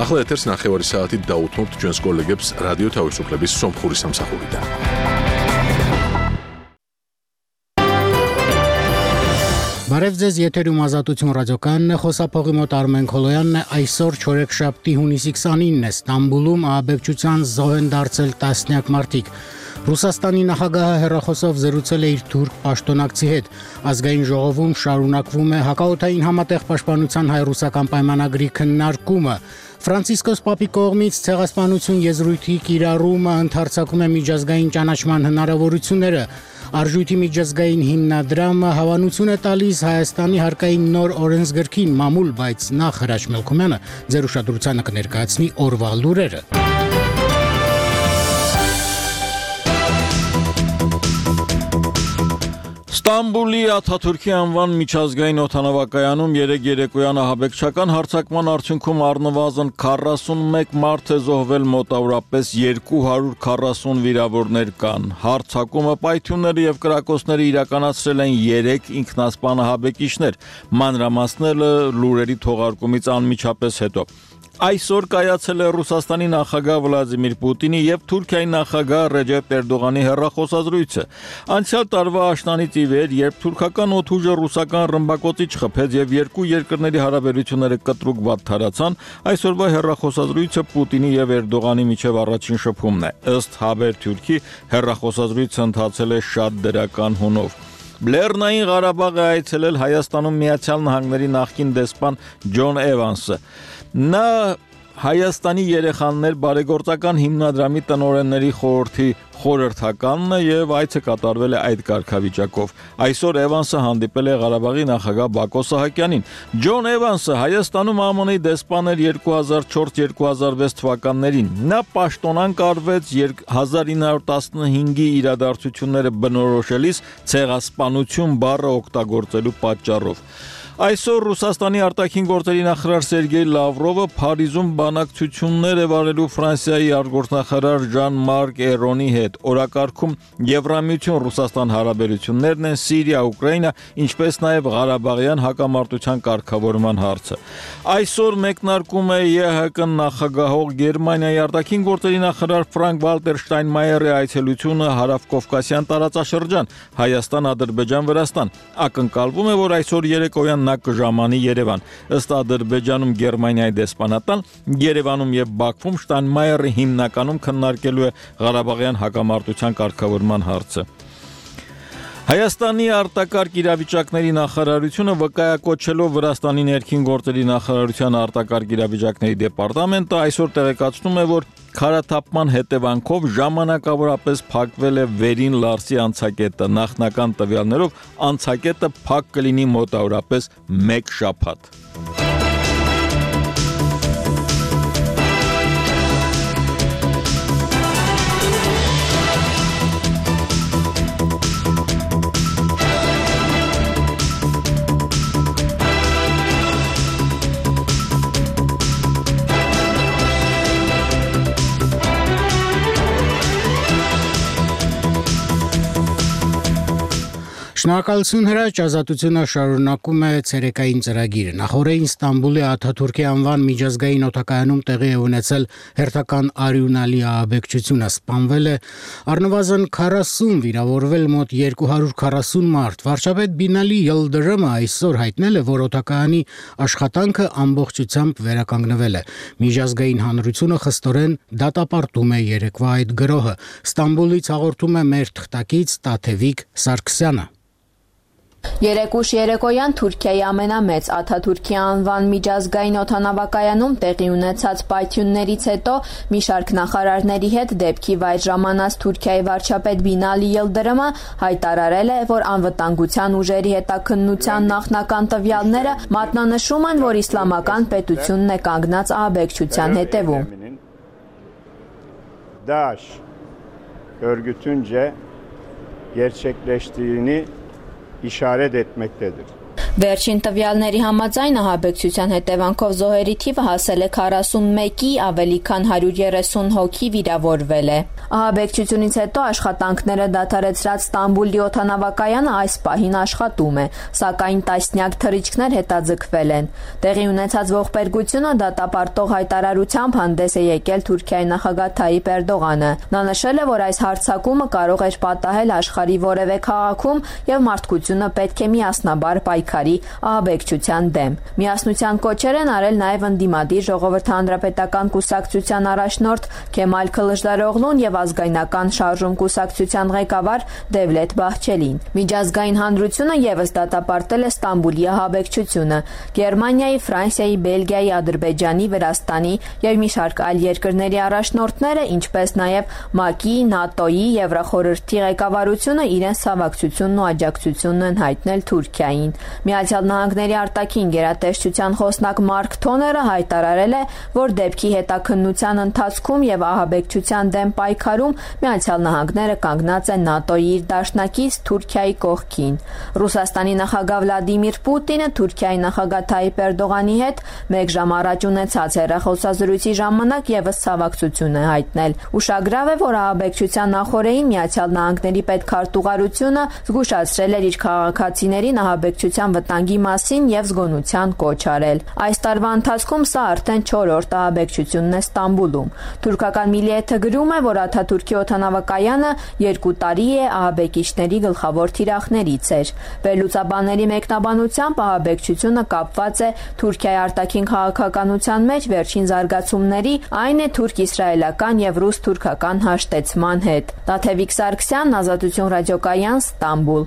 ახლა ეთერს 9 საათით დაუთმობთ ჩვენს კოლეგებს რადიო თავისუფლების სომხური სამსახურიდან. Բարև ձեզ, եթերում Ազատություն ռադիոկայանն է, խոսափողի մոտ Արմեն Քոլոյանն է, այսօր չորեքշաբթի հունիսի 29-ն է, Ստամբուլում ահաբեկչության զոհ են դարձել տասնյակ մարդիկ։ Ռուսաստանի նախագահը հեռախոսով զրուցել է իր թուրք պաշտոնակցի հետ։ Ազգային ժողովում շարունակվում է հակաօդային համատեղ պաշտպանության հայ-ռուսական պայմանագրի քննարկումը։ Ֆրանցիսկոս Պապի կողմից ցեղասպանություն եզրույթի կիրառումը ընդարձակում է միջազգային ճանաչման հնարավորությունները։ Արժույթի միջազգային հիմնադրամը հավանություն է տալիս Հայաստանի հարկային նոր օրենսգրքին մամուլ, բայց նախ Հրաչ Մելքումյանը ձեր ուշադրությանը կներկայացնի օրվա լուրերը։ Ստամբուլի Աթաթուրքի անվան միջազգային օդանավակայանում երեկոյան ահաբեկչական հարձակման արդյունքում առնվազն 41 մարդ է զոհվել, մոտավորապես 240 վիրավորներ կան։ Հարձակումը, պայթյունները եւ կրակոցները իրականացրել են 3 ինքնասպան ահաբեկիչներ, մանրամասները լուրերի թողարկումից անմիջապես հետո։ Այսօր կայացել է Ռուսաստանի նախագահ Վլադիմիր Պուտինի եւ Թուրքիայի նախագահ Ռեջեփ Էրդողանի հեռախոսազրույցը։ Անցյալ տարվա աշնանից ի վեր, երբ թուրքական օդուժը ռուսական ռմբակոծիչ խփեց եւ երկու երկրների հարաբերությունները կտրուկ վատթարացան, այսօրվա հեռախոսազրույցը Պուտինի եւ Էրդողանի միջև առաջին շփումն է։ Ըստ Haberturk-ի հեռախոսազրույցը ընթացել է շատ դրական հունով։ Լեռնային Ղարաբաղը այցելել Հայաստանում Միացյալ Նահանգների նախկին դեսպան Ջոն Էվանսը։ Նա Հայաստանի երեխաներ բարեգործական հիմնադրամի տնօրենների խորհրդի խորհրդականն է եւ այցը կատարվել է այդ կարգավիճակով։ Այսօր Էվանսը հանդիպել է Ղարաբաղի նախագահ Բակո Սահակյանին։ Ջոն Էվանսը Հայաստանում ԱՄՆ-ի դեսպան էր 2004-2006 թվականներին։ Նա պաշտոնանկ արվեց 1915-ի իրադարձությունները բնորոշելիս ցեղասպանություն բառը օգտագործելու պատճառով։ Այսօր Ռուսաստանի արտաքին գործերի նախարար Սերգեյ Լավրովը Փարիզում բանակցություններ է վարելու Ֆրանսիայի արտգործնախարար Ժան-Մարկ Էրոնի հետ։ Օրակարգում Եվրամիություն Ռուսաստան հարաբերություններն են, Սիրիա, Ուկրաինա, ինչպես նաև Ղարաբաղյան հակամարտության կարգավորման հարցը։ Այսօր մեկնարկում է ԵՀԿ նախագահող Գերմանիայի արտաքին գործերի նախարար Ֆրանկ Վալտեր Շտայնմայերի այցելությունը հարավկովկասյան տարածաշրջան Հայաստան, Ադրբեջան, Վրաստան։ Ակնկալվում է, որ այսօր երեկոյան նա կժամանի Երևան։ Ըստ Ադրբեջանում Գերմանիայի դեսպանատան, Երևանում եւ Բաքվում Շտայնմայերը հիմնականում քննարկելու է Ղարաբաղյան հակամարտության կարգավորման հարցը։ Հայաստանի արտակարգ իրավիճակների նախարարությունը վկայակոչելով Վրաստանի ներքին գործերի նախարարության արտակարգ իրավիճակների դեպարտամենտը այսօր տեղեկացնում է, որ քարաթափման հետևանքով ժամանակավորապես փակվել է Վերին Լարսի անցակետը։ Նախնական տվյալներով անցակետը փակ կլինի մոտավորապես 1 շաբաթ։ Շնորհակալություն Հրաչ, Ազատությունը շարունակում է ցերեկային ծրագիրը։ Նախորդին Ստամբուլի Աթաթուրքի անվան միջազգային օդակայանում տեղի է ունեցել հերթական արյունալի ահաբեկչությունը։ Սպանվել է առնվազն 40, վիրավորվել մոտ 240 մարդ։ Վարչապետ Բինալի Յիլդրամը այսօր հայտնել է, որ օդակայանի աշխատանքը ամբողջությամբ վերականգնվել է։ Միջազգային հանրությունը խստորեն դատապարտում է երեկվա այդ գրոհը։ Ստամբուլից հաղորդում է մեր թղթակից Տաթևիկ Սարգսյանը։ Երեկուշ երեկոյան Թուրքիայի ամենամեծ Աթաթուրքի անվան միջազգային օդանավակայանում տեղի ունեցած պայթյուններից հետո մի շարք նախարարների հետ դեպքի վայր ժամանած Թուրքիայի վարչապետ Բինալի Յիլդրամը հայտարարել է, որ անվտանգության ուժերի հետաքննության նախնական տվյալները մատնանշում են, որ իսլամական պետությունն է կանգնած ահաբեկչության հետևում։ DAEŞ örgütünce gerçekleştiğini işaret etmektedir. Վերջին տվյալների համաձայն ահաբեկչության հետևանքով զոհերի թիվը հասել է 41-ի, ավելի քան 130 հոգի վիրավորվել է։ Ահաբեկչությունից հետո աշխատանքները դադարեցրած Ստամբուլի օդանավակայանը այս պահին աշխատում է, սակայն տասնյակ թռիչքներ հետաձգվել են։ Տեղի ունեցած ողբերգությունը դատապարտող հայտարարությամբ հանդես է եկել Թուրքիայի նախագահ Թայիպ Էրդողանը։ Նա նշել է, որ այս հարձակումը կարող էր պատահել աշխարհի որևէ քաղաքում եւ մարդկությունը պետք է միասնաբար պայքարի ահաբեկչության դեմ։ Միասնության կոչեր են արել նաև ընդդիմադիր Ժողովրդի հանրապետական կուսակցության առաջնորդ Քեմալ Քլիչդարօղլուն եւ ազգայնական շարժում կուսակցության ղեկավար Դևլետ Բահչելին։ Միջազգային հանրությունը եւս դատապարտել է Ստամբուլի ահաբեկչությունը։ Գերմանիայի, Ֆրանսիայի, Բելգիայի, Ադրբեջանի, Վրաստանի եւ մի շարք այլ երկրների առաջնորդները, ինչպես նաեւ ՄԱԿ-ի, ՆԱՏՕ-ի, Եվրախորհրդի ղեկավարությունը իրենց ցավակցությունն ու աջակցությունն են հայտնել Թուրքիային։ Միացյալ Նահանգների արտաքին գերատեսչության խոսնակ Մարկ Թոները հայտարարել է, որ դեպքի հետաքննության ընթացքում եւ ահաբեկչության դեմ պայքարում Միացյալ Նահանգները կանգնած են ՆԱՏՕ-ի իր դաշնակից Թուրքիայի կողքին։ Ռուսաստանի նախագահ Վլադիմիր Պուտինը Թուրքիայի նախագահ Թայիպ Էրդողանի հետ 1 ժամ առաջ ունեցած հեռախոսազրույցի ժամանակ եւս ցավակցություն է հայտնել։ Ուշագրավ է, որ ահաբեկչության նախօրեին Միացյալ Նահանգների պետքարտուղարությունը զգուշացրել էր իր քաղաքացիներին ահաբեկչության վտանգի մասին եւ զգոնության կոչ արել։ Այս տարվա ընթացքում սա արդեն 4-րդ ահաբեկչությունն է Ստամբուլում։ Թուրքական Միլիեթը գրում է, որ Աթաթուրքի օդանավակայանը 2 տարի է ահաբեկիչների գլխավոր թիրախներից էր։ Վերլուծաբանների մեկնաբանությամբ ահաբեկչությունը կապված է Թուրքիայի արտաքին քաղաքականության մեջ վերջին զարգացումների, այն է թուրք-իսրայելական եւ ռուս-թուրքական հաշտեցման հետ։ Տաթևիկ Սարգսյան, Ազատություն ռադիոկայան, Ստամբուլ։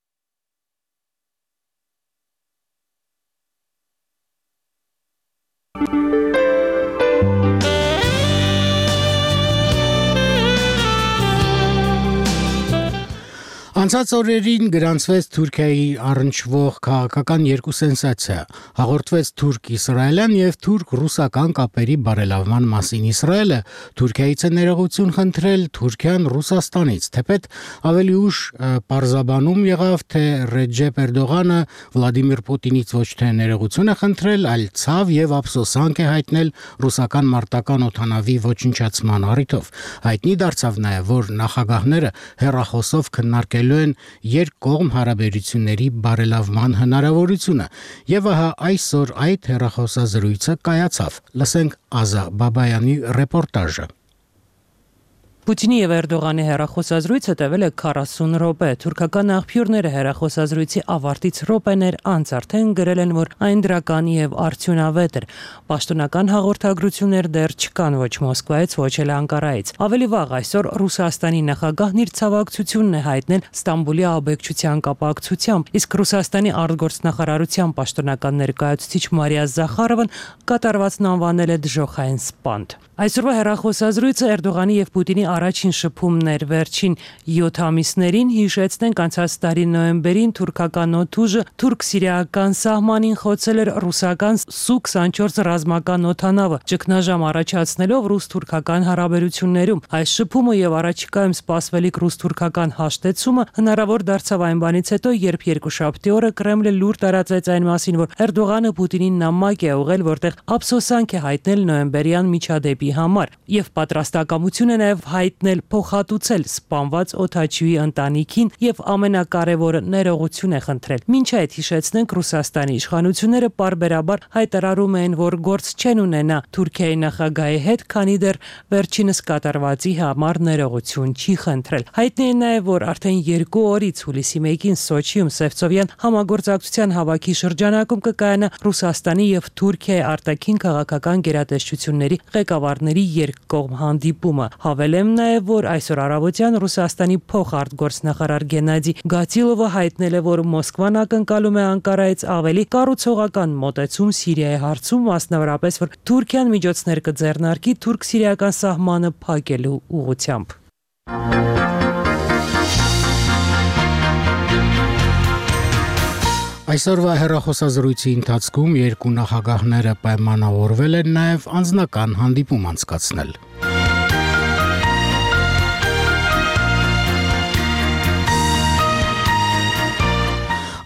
Անցած օրերին գրանցվեց Թուրքիայի առնչվող քաղաքական երկու սենսացիա։ Հաղորդվեց թուրք-իսրայելյան եւ թուրք-ռուսական կապերի բարելավման մասին։ Իսրայելը Թուրքիայից է ներողություն խնդրել, Թուրքիան Ռուսաստանից, թեպետ ավելի ուշ պարզաբանում եղավ, թե Ռեջեփ Էրդողանը Վլադիմիր Պուտինից ոչ թե ներողություն է խնդրել, այլ ցավ եւ ափսոսանք է հայտնել ռուսական մարտական օդանավի ոչնչացման առիթով։ Հայտնի դարձավ նաեւ, որ նախագահները հեռախոսով քննարկել են երկկողմ հարաբերությունների բարելավման հնարավորությունը եւ ահա այսօր այդ հեռախոսազրույցը կայացավ։ Լսենք Ազա Բաբայանի ռեպորտաժը։ Պուտինի եւ Էրդողանի հեռախոսազրույցը տևել է 40 րոպե։ Թուրքական աղբյուրները հեռախոսազրույցի ավարտից րոպեներ անց արդեն գրել են, որ այն դրական եւ արդյունավետ էր։ Պաշտոնական հաղորդագրություններ դեռ չկան ոչ Մոսկվայից, ոչ էլ Անկարայից։ Ավելի վաղ այսօր Ռուսաստանի նախագահն իր ցավակցությունն է հայտնել Ստամբուլի ահաբեկչության կապակցությամբ, իսկ Ռուսաստանի արտգործնախարարության պաշտոնական ներկայացուցիչ Մարիա Զախարովան կատարվածն անվանել է դժոխային սպանդ։ Այսօրվա հեռախոսազրույցը Էրդողանի եւ Պուտինի առաջին շփումներ վերջին 7 ամիսներին, հիշեցնենք, անցած տարի նոյեմբերին թուրքական օդուժը թուրք-սիրիական սահմանին խոցել էր ռուսական Su-24 ռազմական օդանավը, ճգնաժամ առաջացնելով ռուս-թուրքական հարաբերություններում։ Այս շփումը եւ առաջիկայում սպասվելիք ռուս-թուրքական հաշտեցումը հնարավոր դարձավ այն բանից հետո, երբ երկուշաբթի օրը Կրեմլը լուր տարածեց այն մասին, որ Էրդողանը Պուտինին նամակ է ուղղել, որտեղ ափսոսանք է հայտնել նոյեմբերյան միջադեպի համար եւ պատրաստակամություն է նաեւ հայտնել փոխհատուցել սպանված օդաչուի ընտանիքին եւ ամենակարևորը ներողություն է խնդրել։ Մինչ այդ հիշեցնենք, Ռուսաստանի իշխանությունները պարբերաբար հայտարարում են, որ գործ չեն ունենա Թուրքիայի նախագահի հետ, քանի դեռ վերջինս կատարվածի համար ներողություն չի խնդրել։ Հայտնի է նաեւ, որ արդեն 2 օրից հուլիսի 1-ին Սոչիում Սևծովյան համագործակցության հավաքի շրջանակում կկայանա Ռուսաստանի եւ Թուրքիայի արտաքին քաղաքական գերատեսչությունների ղեկավարների երկկողմ հանդիպումը։ Հավելեմ նաև, որ այսօր առավոտյան Ռուսաստանի փոխարտգործնախարար Գենադի Գատիլովը հայտնել է, որ Մոսկվան ակնկալում է Անկարայից ավելի կառուցողական մոտեցում Սիրիայի հարցում, մասնավորապես, որ Թուրքիան միջոցներ կձեռնարկի թուրք-սիրիական սահմանը փակելու ուղղությամբ։ Այսօրվա հեռախոսազրույցի ընթացքում երկու նախագահները պայմանավորվել են նաև անձնական հանդիպում անցկացնել։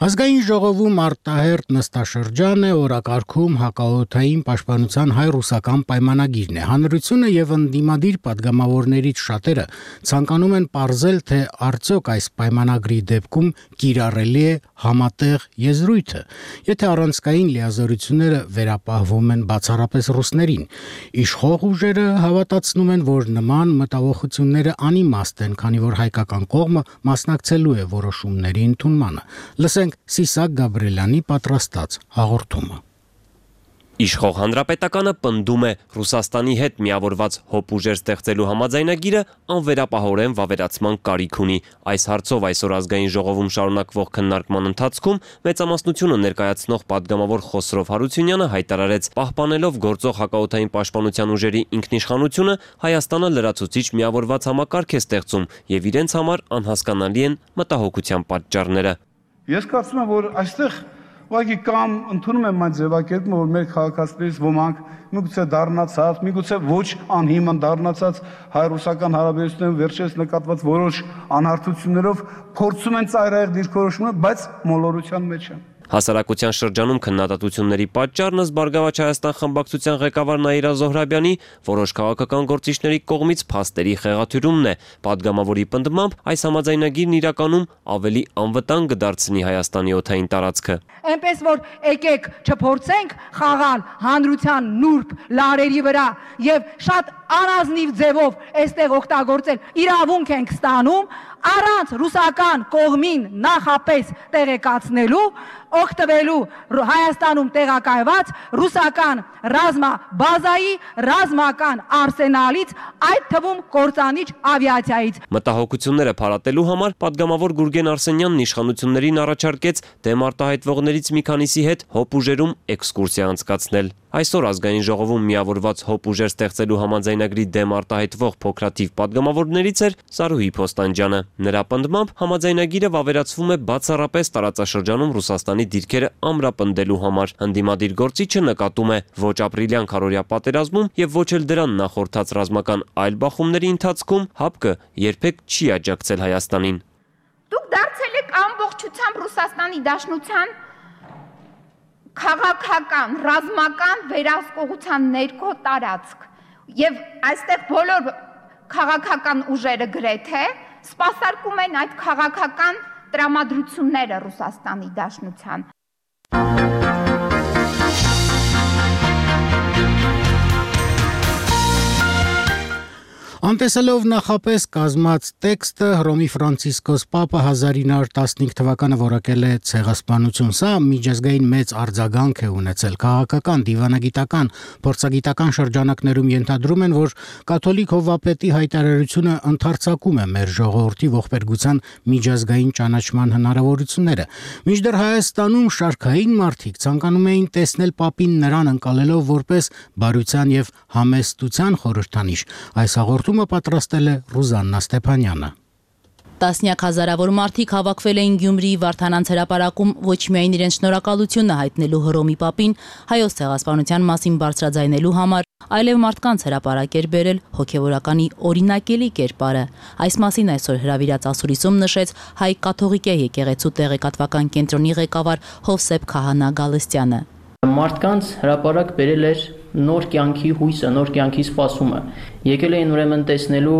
Ազգային ժողովում արտահերտ նստաշրջան է, օրակարգում հակաօդային պաշտպանության հայ-ռուսական պայմանագիրն է։ Հանրությունը եւ ընդդիմադիր падգամավորներից շատերը ցանկանում են պարզել, թե արդյոք այս պայմանագրի դեպքում կիրառելի է համատեղ եզրույթը, եթե առանցքային լիազորությունները վերապահվում են բացառապես ռուսներին։ Իշխող ուժերը հավատացնում են, որ նման մտավախությունները անիմաստ են, քանի որ հայկական կողմը մասնակցելու է որոշումների ընդունմանը։ Լսենք Սիսակ Գաբրելյանի պատրաստած հաղորդումը։ Իշխող հանրապետականը պնդում է Ռուսաստանի հետ միավորված հոբ ուժեր ստեղծելու համաձայնագիրը անվերապահորեն վավերացման կարիք ունի։ Այս հարցով այսօր ազգային ժողովում շարունակվող քննարկման ընթացքում մեծամասնությունը ներկայացնող падգամավոր Խոսրով Հարությունյանը հայտարարեց, պահպանելով գործող հակաօդային պաշտպանության ուժերի ինքնիշխանությունը, Հայաստանը լրացուցիչ միավորված համակարգ է ստեղծում եւ իրենց համար անհասկանալի են մտահոգության պատճառները։ Ես կարծում եմ, որ այստեղ ուղղակի կամ ընդունում եմ այն ձևակերպումը, որ մեր քաղաքացիներից ոմանք միգուցե դառնացած, միգուցե ոչ անհիմն դառնացած հայ-ռուսական հարաբերություններում վերջերս նկատված որոշ անհարթություններով փորձում են ծայրահեղ դիրքորոշումներ, բայց մոլորության մեջ են։ Հասարակության շրջանում քննադատությունների պատճառն ըստ Բարգավաճ Հայաստան խմբակցության ղեկավար Նաիրա Զոհրաբյանի որոշ քաղաքական գործիչների կողմից փաստերի խեղաթյուրումն է։ Падգամավորի պնդմամբ այս համաձայնագիրն իրականում ավելի անվտանգ կդարձնի Հայաստանի օդային տարածքը։ Այնպես որ եկեք չփորձենք խաղալ հանրության նուրբ լարերի վրա եւ շատ անազնիվ ձևով այստեղ օգտագործել իրավունք ենք ստանում առանց ռուսական կողմին նախապես տեղեկացնելու օգտվելու Հայաստանում տեղակայված ռուսական ռազմաբազայի ռազմական արսենալից, այդ թվում կործանիչ ավիացիայից։ Մտահոգությունները փարատելու համար падգամավոր Գուրգեն Արսենյանն իշխանություններին առաջարկեց դեմ արտահայտվողներից մի քանիսի հետ հոբ ուժերում էքսկուրսիա անցկացնել։ Այսօր ազգային ժողովում միավորված հոբ ուժեր ստեղծելու համաձայնագրի դեմ արտահայտվող փոքրաթիվ падգամավորներից էր Սարուհի Փոստանջյանը։ Նրա պնդմամբ համաձայնագիրը վավերացվում է բացառապես տարածաշրջանում Ռուսաստանի դիրքերը ամրապնդելու համար։ Ընդդիմադիր գործիչը նկատում է ոչ ապրիլյան քարոզիա պատերազմում եւ ոչ էլ դրան նախորդած ռազմական այլ բախումների ընթացքում ՀԱՊԿ երբեք չի աջակցել Հայաստանին։ Դուք դարձել եք ամբողջությամբ Ռուսաստանի Դաշնության քաղաքական, ռազմական վերահսկողության ներքո տարածք եւ այստեղ բոլոր քաղաքական ուժերը գրեթե սպասարկում են այդ քաղաքական տրամադրությունները Ռուսաստանի Դաշնության։ Անտեսելով նախապես կազմած տեքստը Հռոմի Ֆրանցիսկոս Պապը 1915 թվականը որակել է ցեղասպանություն։ Սա միջազգային մեծ արձագանք է ունեցել։ Քաղաքական, դիվանագիտական, փորձագիտական շրջանակներում ենթադրում են, որ կաթոլիկ հովվապետի հայտարարությունը ընդարձակում է մեր ժողովրդի ողբերգության միջազգային ճանաչման հնարավորությունները։ Մինչդեռ Հայաստանում շարքային մարդիկ ցանկանում էին տեսնել Պապին նրան ընկալելով որպես բարության եւ համեստության խորհրդանիշ։ Այս հաղորդումը պատրաստել է Ռուզաննա Ստեփանյանը։ Տասնյակ հազարավոր մարդիկ հավաքվել էին Գյումրիի Վարդանանց հրապարակում ոչ միայն իրենց շնորհակալությունը հայտնելու Հռոմի Պապին, հայոց ցեղասպանության մասին բարձրաձայնելու համար, այլև մարդկանց հրապարակ էր բերել հոգևորականի օրինակելի կերպարը։ Այս մասին այսօր հրավիրած ասուլիսում նշեց հայ կաթողիկե եկեղեցու տեղեկատվական կենտրոնի ղեկավար Հովսեփ Քահանա Գալստյանը։ Մարդկանց հրապարակ բերել էր նոր կյանքի հույսը, նոր կյանքի սպասումը։ Եկել էին ուրեմն տեսնելու,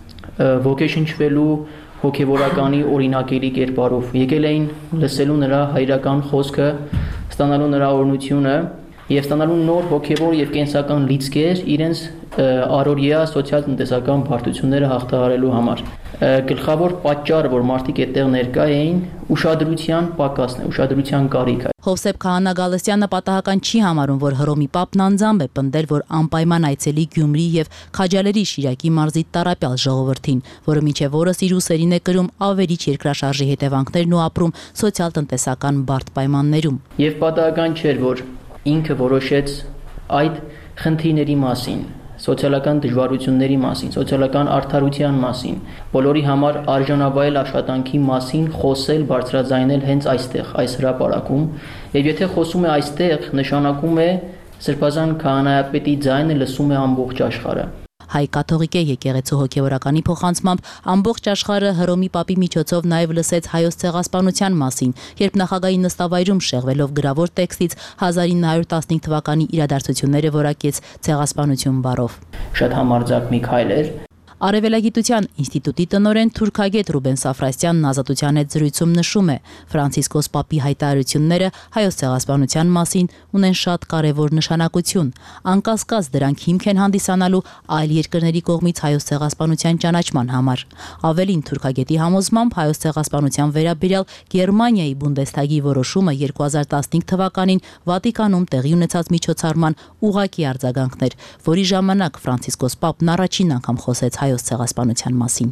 ոգեշնչվելու հոգևորականի օրինակելի կերպարով։ Եկել էին լսելու նրա հայրական խոսքը, ստանալու նրա օրհնությունը եւ ստանալու նոր հոգևոր եւ կենսական լիցքեր իրենց առօրյա սոցիալ-տնտեսական բարդությունները հաղթահարելու համար։ Գլխավոր պատճառը, որ մարդիկ այդտեղ ներկա էին, ուշադրության պակասն է, ուշադրության կարիքը։ Հովսեփ Քահանա Գալստյանը պատահական չի համարում, որ Հռոմի Պապն անձամբ է պնդել, որ անպայման այցելի Գյումրի եւ Քաջալերի Շիրակի մարզի տառապյալ ժողովրդին, որը մինչեւ օրս իր ուսերին է կրում ավերիչ երկրաշարժի հետևանքներն ու ապրում սոցիալ-տնտեսական բարդ պայմաններում։ Եվ պատահական չէր, որ ինքը որոշեց այդ խնդիրների մասին, սոցիալական դժվարությունների մասին, սոցիալական արդարության մասին, բոլորի համար արժանավայել աշխատանքի մասին խոսել, բարձրաձայնել հենց այստեղ, այս հրապարակում, եւ եթե խոսում է այստեղ, նշանակում է Սրբազան քահանայապետի ձայնը լսում է ամբողջ աշխարհը։ Հայ կաթողիկե եկեղեցու հոգևորականի փոխանցմամբ ամբողջ աշխարհը Հռոմի Պապի միջոցով նաև լսեց հայոց ցեղասպանության մասին, երբ նախագահի նստավայրում շեղվելով գրավոր տեքստից 1915 թվականի իրադարձությունները որակեց ցեղասպանություն բառով։ Շատ համարձակ մի քայլ էր։ Արևելագիտության ինստիտուտի տնօրեն թուրքագետ Ռուբեն Սաֆրասյանն Ազատության հետ զրույցում նշում է. Ֆրանցիսկոս Պապի հայտարարությունները հայոց ցեղասպանության մասին ունեն շատ կարևոր նշանակություն։ Անկասկած դրանք հիմք են հանդիսանալու այլ երկրների կողմից հայոց ցեղասպանության ճանաչման համար։ Ավելին, թուրքագետի համոզմամբ հայոց ցեղասպանության վերաբերյալ Գերմանիայի Բունդեսթագի որոշումը 2015 թվականին Վատիկանում տեղի ունեցած միջոցառման ուղղակի արձագանքն էր, որի ժամանակ Ֆրանցիսկոս Պապն առաջին անգամ խոսեց հայոց ցեղասպանության մասին։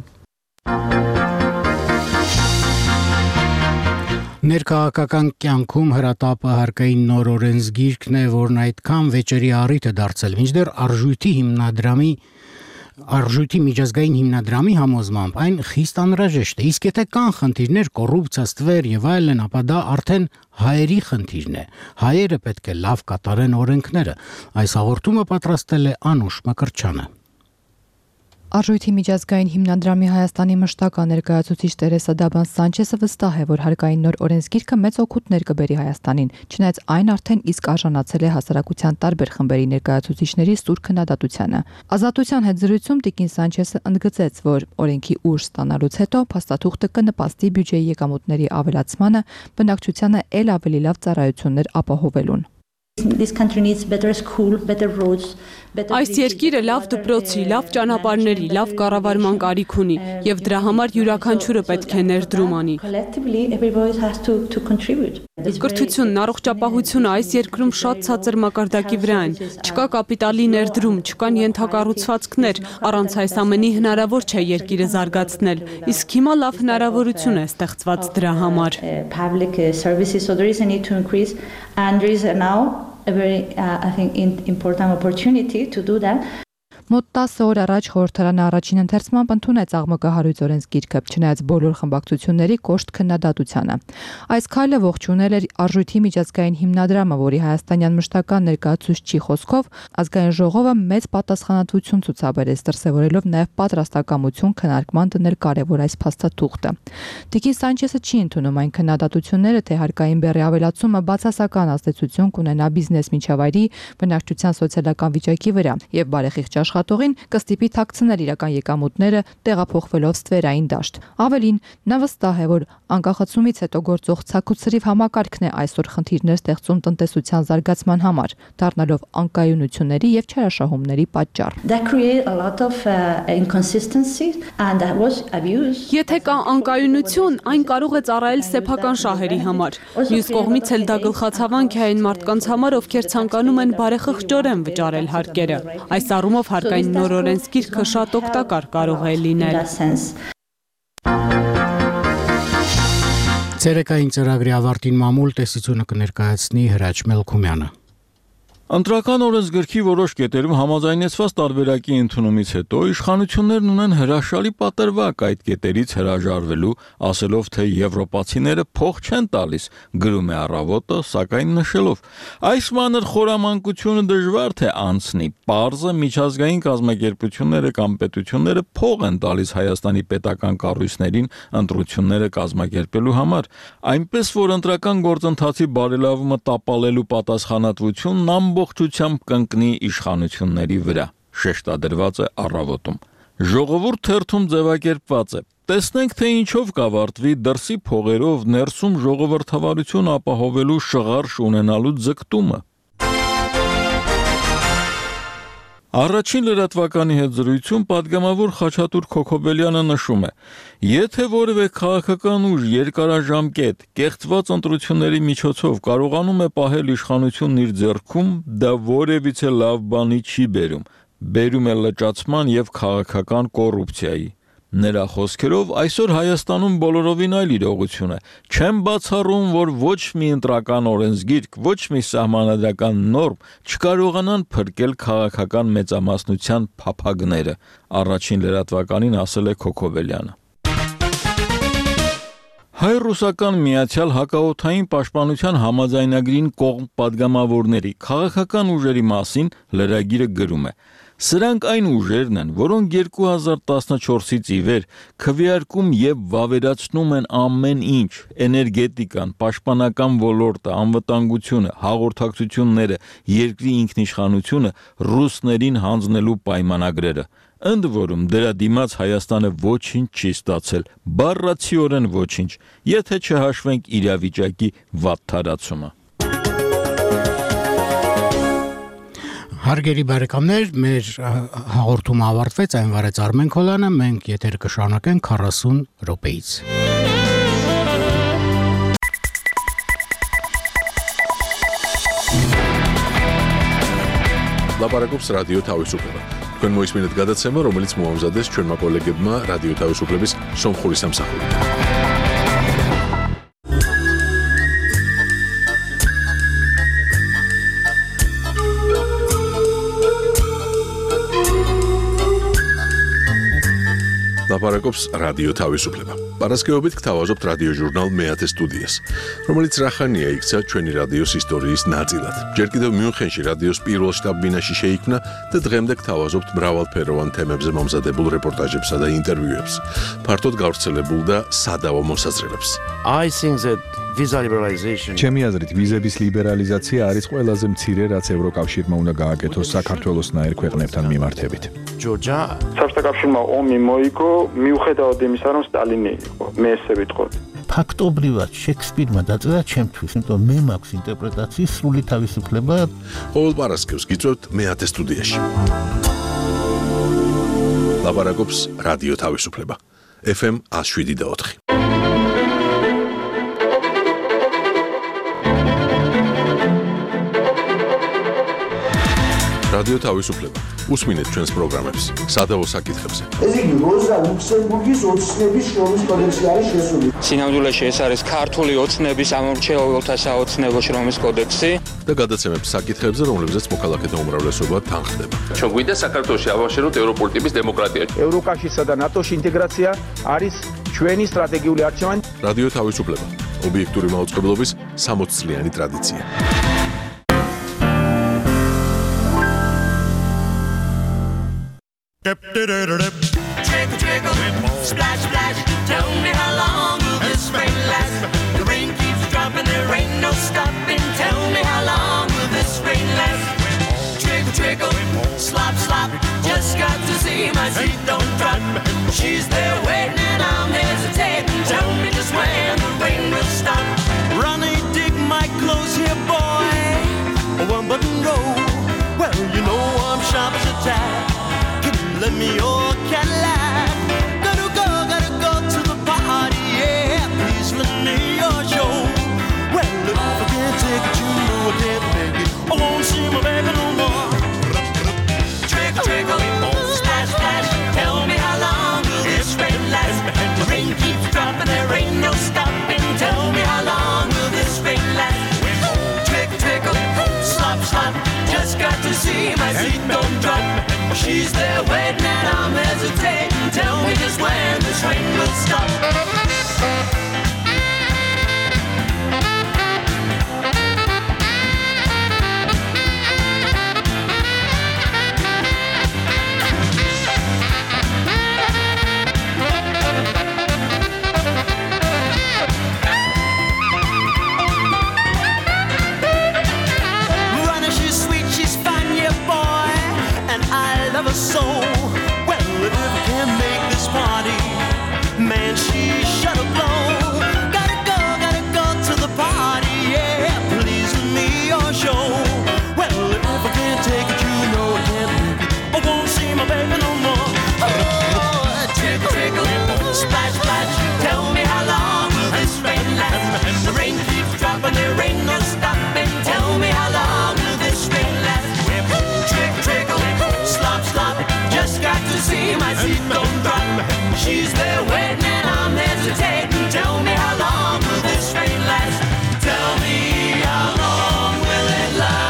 Ներքաղաքական կյանքում հրատապը հարկային նոր օրենսգիրքն է, որն այդքան վեճերի առիթ է դարձել, մինչդեռ Արժույթի միջազգային հիմնադրամի համոզմամբ այն խիստ անհրաժեշտ է, իսկ եթե կան խնդիրներ, կոռուպցիա, ստվեր եւ այլն, ապա դա արդեն հայերի խնդիրն է։ Հայերը պետք է լավ կատարեն օրենքները։ Այս հաղորդումը պատրաստել է Անուշ Մկրտչյանը։ Արժույթի միջազգային հիմնադրամի Հայաստանի մշտական ներկայացուցիչ Տերեսա Դաբան Սանչեսը վստահ է, որ հարկային նոր օրենսգիրքը մեծ օգուտներ կբերի Հայաստանին, չնայած այն արդեն իսկ արժանացել է հասարակության տարբեր խմբերի ներկայացուցիչների սուր քննադատությանը։ Ազատության հետ զրույցում տիկին Սանչեսը ընդգծեց, որ օրենքի ուժ ստանալուց հետո փաստաթուղթը կնպաստի բյուջեի եկամուտների ավելացմանը, բնակչությանը ել ավելի լավ ծառայություններ ապահովելուն։ This country needs better school, better roads, Այս երկիրը լավ դպրոցի, լավ ճանապարհների, լավ կառավարման կարիք ունի եւ դրա համար յուրաքանչյուրը պետք է ներդրում անի։ Կրթությունն, առողջապահությունը այս երկրում շատ ցածր մակարդակի վրա են։ Չկա կապիտալի ներդրում, չկան ենթակառուցվածքներ, առանց այս ամենի հնարավոր չէ երկիրը զարգացնել։ Իսկ հիմա լավ հնարավորություն է ստեղծված դրա համար։ A very, I think, important opportunity to do that. Մոտ 10 օր առաջ խորհրդարանը առաջին ընթերցմամբ ընդունեց աղմկահարույց օրենսգիրքը, չնայած բոլոր խմբակցությունների կոշտ քննադատությանը։ Այս քայլը ողջունել էր Արժույթի միջազգային հիմնադրամը, որի հայաստանյան մշտական ներկայացուցչի խոսքով ազգային ժողովը մեծ պատասխանատվություն ցուցաբերեց, դրսևորելով նաև պատրաստակամություն քննարկման դնել կարևոր այս փաստաթուղթը։ Տիկին Սանչեսը չի ընդունում այն քննադատությունները, թե հարկային բեռի ավելացումը բացասական ազդեցություն կունենա բիզնես միջավայրի, բնակչության սոցիալական վիճակի վրա եւ բարեխիղճ աշխատողին կստիպի թաքցնել իրական եկամուտները տեղափոխվելով ստվերային դաշտ։ Ավելին, նա վստահ է, որ անկախացումից հետո գործող ցակուցրիվ համակարգն է այսօր խնդիրներ ստեղծում տնտեսության զարգացման համար, դառնալով անկայունությունների եւ չարաշահումների պատճառ։ Եթե կա անկայունություն, այն կարող է ծառայել սեփական շահերի համար։ Մյուս կողմից էլ դա գլխացավանք է այն մարդկանց համար, ովքեր ցանկանում են բարեխղճորեն վճարել հարկերը։ Այս առումով հարկային նոր օրենսգիրքը շատ օգտակար կարող է լինել։ Ցերեկային ծրագրի ավարտին մամուլ տեսությունը կներկայացնի Հրաչ Մելքումյանը։ Ընտրական օրենսգրքի որոշ կետերում համաձայնեցված տարբերակի ընդունումից հետո իշխանություններն ունեն հրաշալի պատրվակ այդ կետերից հրաժարվելու, ասելով, թե եվրոպացիները փող չեն տալիս, գրում է Առավոտը, սակայն նշելով. այս մանր խորամանկությունը դժվար թե անցնի, պարզը միջազգային կազմակերպությունները կամ պետությունները փող են տալիս Հայաստանի պետական կառույցներին ընտրությունները կազմակերպելու համար, այնպես որ ընտրական գործընթացի բարելավումը տապալելու պատասխանատվությունն ամբողջությամբ կընկնի իշխանությունների վրա, շեշտադրված է Առավոտում։ Ժողովուրդ թերթում ձևակերպված է. տեսնենք, թե ինչով կավարտվի դրսի փողերով ներսում ժողովրդավարություն ապահովելու շղարշ ունենալու ձգտումը։ Առաջին լրատվականի հետ զրույցում պատգամավոր Խաչատուր Քոքոբելյանը նշում է. եթե որևէ քաղաքական ուժ երկարաժամկետ կեղծված ընտրությունների միջոցով կարողանում է պահել իշխանությունն իր ձեռքում, դա որևիցե լավ բանի չի բերում է լճացման եւ քաղաքական կոռուպցիայի։ Նրա խոսքերով այսօր Հայաստանում բոլորովին այլ իրողություն է։ Չեմ բացառում, որ ոչ մի ընտրական օրենսգիրք, ոչ մի սահմանադրական նորմ չկարողանան փրկել քաղաքական մեծամասնության փափագները, առաջին լրատվականին ասել է Քոքոբելյանը։ Հայ-ռուսական միացյալ հակաօդային պաշտպանության համաձայնագրին կողմ պատգամավորների քաղաքական ուժերի մասին լրագիրը գրում է. Սրանք այն ուժերն են, որոնք 2014-ից ի վեր քվեարկում եւ վավերացնում են ամեն ինչ՝ էներգետիկան, պաշտպանական ոլորտը, անվտանգությունը, հաղորդակցությունները, երկրի ինքնիշխանությունը, ռուսներին հանձնելու պայմանագրերը։ Ընդ որում դրա դիմաց Հայաստանը ոչինչ չի ստացել, բառացիորեն ոչինչ, եթե չհաշվենք իրավիճակի վատթարացումը։ Հարգելի բարեկամներ, մեր հաղորդումը ավարտվեց, այն վարեց Արմեն Քոլյանը, մենք եթեր կշարունակենք 40 րոպեից։ Լապարակոպս ռադիո თავისუფლება. Თქვენ მოისმინეთ გადაცემა, რომელიც მოამზადეს ჩვენმა კოლეგებმა რადიო თავისუფლების სომხური სამსახურით. ლაპარაკობს რადიო თავისუფლება. Პარასკევობით გთავაზობთ რადიო ჟურნალ მეათე სტუდიას, რომელიც რახანია იქცა ჩვენი რადიოს ისტორიის ნაწილად. ჯერ კიდევ მიუნხენში რადიოს პირველ შტაბ-ბინაში შეიქმნა და დღემდე გთავაზობთ მრავალფეროვან თემებზე მომზადებულ რეპორტაჟებსა და ინტერვიუებს, ფართოდ გავრცელებულ და სადავო მოსაზრებებს. I think that visa liberalization. ჩემი აზრით, ვიზების ლიბერალიზაცია არის ყველაზე მცირე, რაც ევროკავშირმა უნდა გააკეთოს საქართველოსნაირ ქვეყნებთან მიმართებით. Georgia. საბჭოთა ომი მოიგო მიუხედავად იმისა, რომ სტალინი იყო. მე ესე ვიტყოდი. ფაქტობრივად შექსპირმა დაწერა ჩემთვის, იმიტომ მე მაქვს ინტერპრეტაციის სრული თავისუფლება. ყოველ პარასკევს გიწევთ მეათე სტუდიაში. ლაპარაკობს რადიო თავისუფლება. FM 107.4. რადიო თავისუფლება. უსმინეთ ჩვენს პროგრამებს სადავო საკითხებზე. ეს იგი როზა ლუქსემბურგის ოცნების შრომის კოდექსი არის შესული. სინამდვილეში ეს არის ქართული ოცნების ამორჩეულთა საოცნებო შრომის კოდექსი და გადაცემებს საკითხებზე, რომლებზეც მოქალაქეთა უმრავლესობა თანხდება. ჩვენ გვინდა საქართველოში ავაშენოთ ევროპული ტიპის დემოკრატია. ევროკავშირსა და ნატოში ინტეგრაცია არის ჩვენი სტრატეგიული არჩევანი. რადიო თავისუფლება. ობიექტური მაუწყებლობის 60 წლიანი ტრადიცია. Trickle, trickle, splash, splash. Tell me how long will this rain last? The rain keeps dropping, there ain't no stopping. Tell me how long will this rain last? Trickle, trickle, slop, slop. Just got to see my feet don't drop. She's there waiting and I'm hesitating. Tell me just when the rain will stop. Ronnie, dig my clothes here, boy. One button roll. Well, you know I'm sharp as a tack. Let me your Cadillac. Gotta go to the party, yeah. Please let me your show. Well, if I can't take it, you know I can't make it. I won't see my baby no more. Trickle, trickle, splash, splash. Tell me how long will this rain last? The rain keeps dropping, there ain't no stopping. Tell me how long will this rain last? Trickle, trickle, slop, slop. Just got to see my feet don't drop. She's there waiting and I'm hesitating. Tell me just when this rain will stop. Runner, she's sweet, she's fine, yeah, boy. And I love her so. Well, if I can't make this party, man, she shut up blow. Gotta go to the party, yeah. Please let me your show. Well, if I can't take it, you know I can't make it. I won't see my baby no more. Oh, trickle, trickle, splash, splash. Tell me how long will this rain last? The rain keeps dropping, there ain't no stopping. Tell me how long will this rain last? Trickle, trickle, slop, slop. Just got to see my feet don't drop. She's there waiting and I'm hesitating. Tell me how long will this rain last? Tell me how long will it last?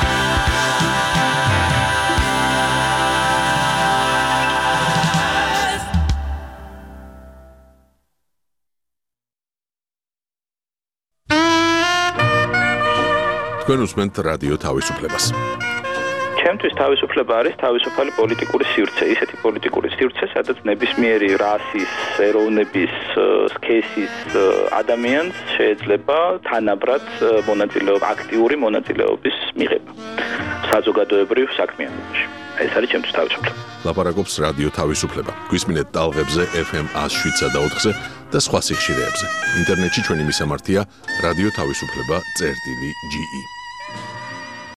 თქვენ უსმენთ რადიო თავისუფლებას. ჩემთვის თავისუფლება არის თავისუფალი პოლიტიკური სივრცე, ისეთი პოლიტიკური სივრცე, სადაც ნებისმიერი რასის, ეროვნების, სქესის ადამიანს შეიძლება თანაბრად აქტიური მონაწილეობის მიღება საზოგადოებრივ საქმიანობაში. ეს არის ჩემთვის თავისუფლება. ლაპარაკობს რადიო თავისუფლება. გვისმინეთ ტალღებზე FM 107 და 4-ზე და სხვა სიხშირეებზე. ინტერნეტში ჩვენი მისამართია რადიო თავისუფლება.ge